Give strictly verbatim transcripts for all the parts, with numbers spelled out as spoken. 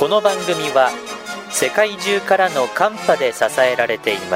この番組は世界中からのカンパで支えられています。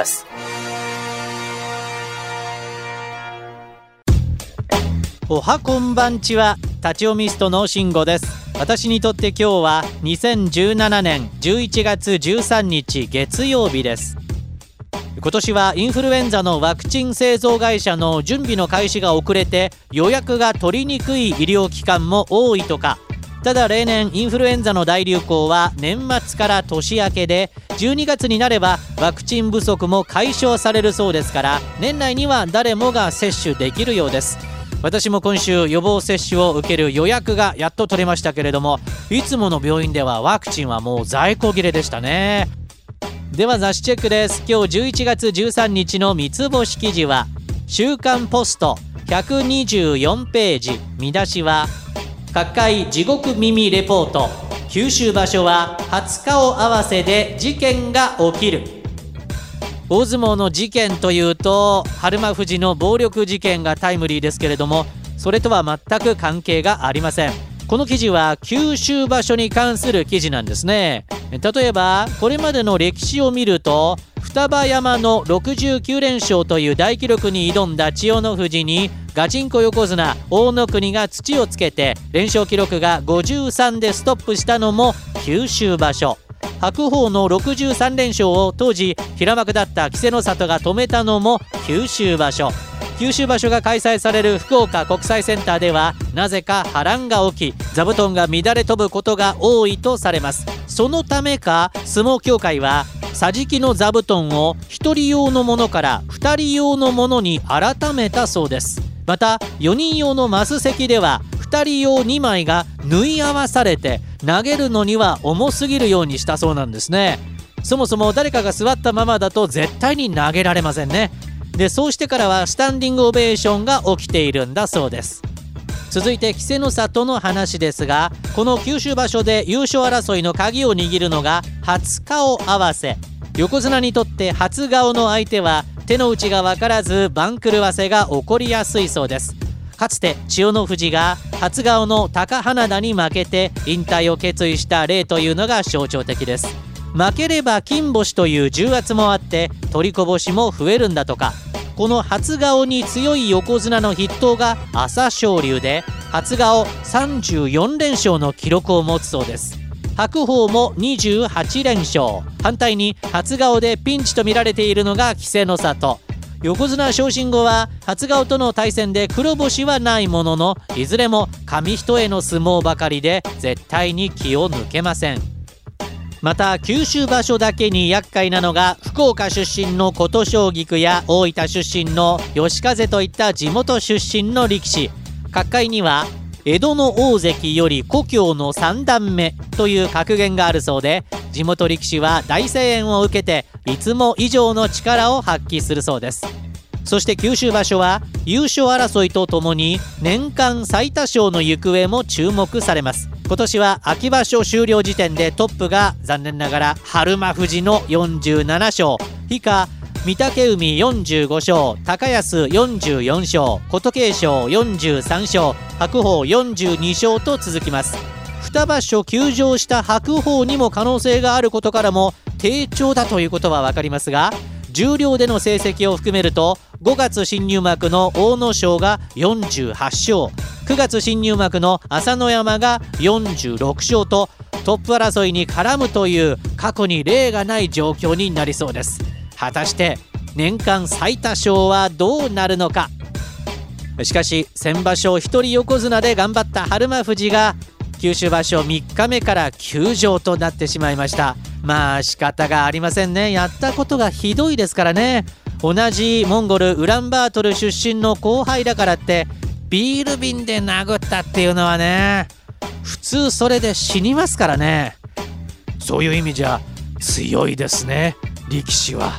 おはこんばんちは、立ち読みストの慎吾です。私にとって今日はにせんじゅうななねんじゅういちがつじゅうさんにち月曜日です。今年はインフルエンザのワクチン製造会社の準備の開始が遅れて予約が取りにくい医療機関も多いとか。ただ例年インフルエンザの大流行は年末から年明けで、じゅうにがつになればワクチン不足も解消されるそうですから、年内には誰もが接種できるようです。私も今週予防接種を受ける予約がやっと取れましたけれども、いつもの病院ではワクチンはもう在庫切れでしたね。では雑誌チェックです。今日じゅういちがつじゅうさんにちの三つ星記事は週刊ポストひゃくにじゅうよんページ、見出しは各界地獄耳レポート、九州場所は初顔合わせで事件が起きる。大相撲の事件というと日馬富士の暴力事件がタイムリーですけれども、それとは全く関係がありません。この記事は九州場所に関する記事なんですね。例えばこれまでの歴史を見ると、双葉山のろくじゅうきゅうれんしょうという大記録に挑んだ千代の富士にガチンコ横綱大野国が土をつけて連勝記録がごじゅうさんでストップしたのも九州場所。白鵬のろくじゅうさんれんしょうを当時平幕だった稀勢の里が止めたのも九州場所。九州場所が開催される福岡国際センターではなぜか波乱が起き、座布団が乱れ飛ぶことが多いとされます。そのためか相撲協会は桟敷の座布団をひとり用のものからふたり用のものに改めたそうです。またよにん用のマス席ではふたり用にまいが縫い合わされて投げるのには重すぎるようにしたそうなんですね。そもそも誰かが座ったままだと絶対に投げられませんね。でそうしてからはスタンディングオベーションが起きているんだそうです。続いて稀勢の里の話ですが、この九州場所で優勝争いの鍵を握るのが初顔合わせ。横綱にとって初顔の相手は手の内が分からず番狂わせが起こりやすいそうです。かつて千代の富士が初顔の貴花田に負けて引退を決意した例というのが象徴的です。負ければ金星という重圧もあって取りこぼしも増えるんだとか。この初顔に強い横綱の筆頭が朝青龍で、初顔さんじゅうよんれんしょうの記録を持つそうです。白鵬もにじゅうはちれんしょう。反対に初顔でピンチと見られているのが稀勢の里。横綱昇進後は初顔との対戦で黒星はないものの、いずれも紙一重の相撲ばかりで絶対に気を抜けません。また九州場所だけに厄介なのが福岡出身の琴奨菊や大分出身の嘉風といった地元出身の力士。各界には江戸の大関より故郷の三段目という格言があるそうで、地元力士は大声援を受けていつも以上の力を発揮するそうです。そして九州場所は優勝争いとともに年間最多勝の行方も注目されます。今年は秋場所終了時点でトップが残念ながら日馬富士のよんじゅうななしょう、以下御嶽海よんじゅうごしょう、高安よんじゅうよんしょう、琴恵光よんじゅうさんしょう、白鵬よんじゅうにしょうと続きます。に場所休場した白鵬にも可能性があることからも低調だということは分かりますが、十両での成績を含めるとごがつ新入幕の阿武咲がよんじゅうはちしょう、くがつ新入幕の朝乃山がよんじゅうろくしょうとトップ争いに絡むという過去に例がない状況になりそうです。果たして年間最多勝はどうなるのか。しかし先場所一人横綱で頑張った日馬富士が九州場所みっかめから休場となってしまいました。まあ仕方がありませんね。やったことがひどいですからね。同じモンゴルウランバートル出身の後輩だからってビール瓶で殴ったっていうのはね、普通それで死にますからね。そういう意味じゃ強いですね、力士は。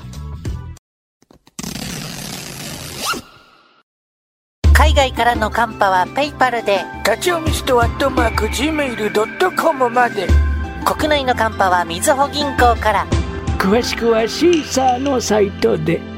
海外からのカンパはペイパルで、 立ち読みストアットマーク ジーメールドットコム まで。 国内のカンパはみずほ銀行から。 詳しくはシーサーのサイトで。